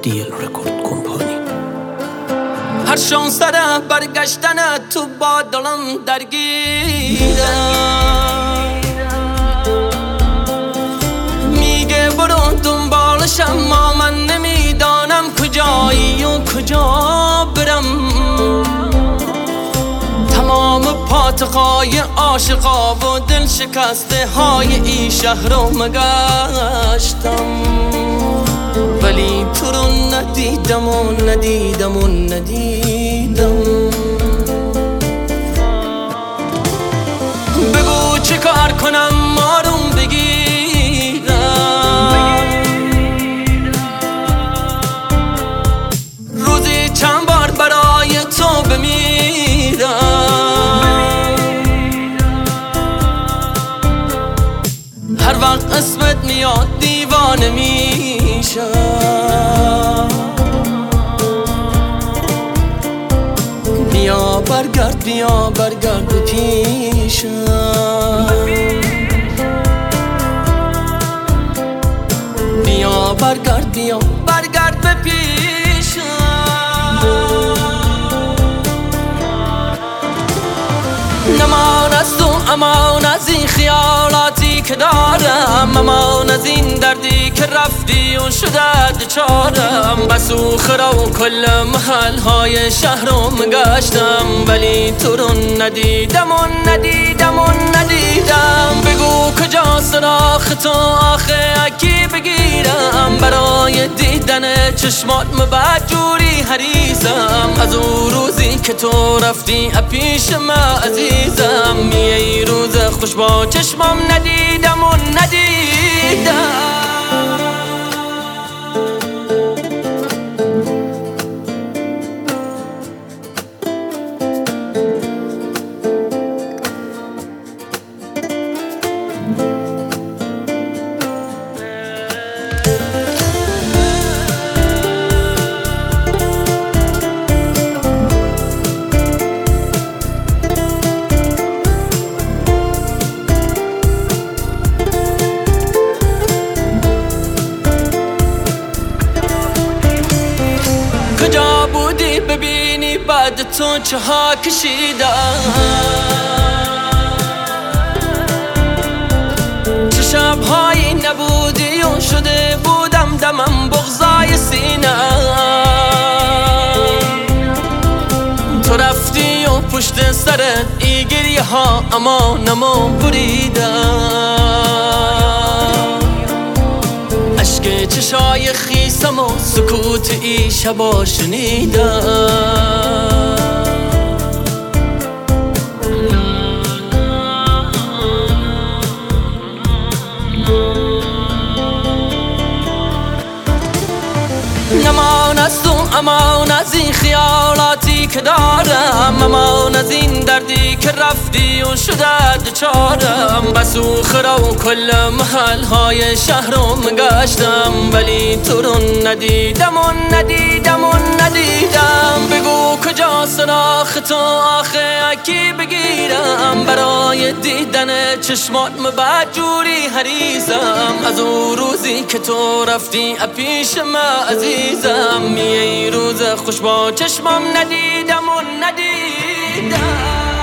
دیل رکورد کمپانی. هر 16 برگشتن تو با دلم درگیره، میگه برو دنبالش اما من نمیدانم کجایی و کجا برم. تمام پاتقای عاشقا و دل شکسته های این شهر رو مگشتم، ولی تو رو ندیدم و ندیدم و ندیدم. بگو چه کار کنم آروم بگیرم، روزی چند بار برای تو بمیرم. هر وقت اسمت میاد دیوانه میشم. بیا برگرد بیا برگرد به پیشم، بیا برگرد بیا برگرد به پیشم. نمان از تو امان از این خیالاتی که دارم، امان از این دردی که رفتی و شده دچارم. بسو خرا و کل محلهای شهر رو مگشتم، ولی تو رو ندیدم و ندیدم و ندیدم. بگو کجا سراخ تو آخه اکی بگیرم، برای دیدن چشمات مبجوری حریصم. از اون روزی که تو رفتی اپیش ما عزیزم، یه روز خوش با چشمم ندیدم و ندیدم. کجا بودی ببینی بعد تو چه ها کشیدم، چه شبهایی نبودی و شده بودم دمم بغضای سینه. تو رفتی و پشت سرت ای گریه ها امانمو بریدم. عشق چشای خیسم و سکوت ای شبا شنیدم. نمان از تو امان از این خیالاتی که دارم، امان از این دردی که رفتی و شده دچارم. بسو خرا و کل محلهای شهر رو مگشتم، ولی تو رو ندیدم و ندیدم و ندیدم. بگو کجا سراخ تو آخه اکی بگیرم، برای دیدن چشمات مبجوری حریصم. از اون روزی که تو رفتی اپیش ما عزیزم، یه روز خوش با چشمم ندیدم و ندیدم.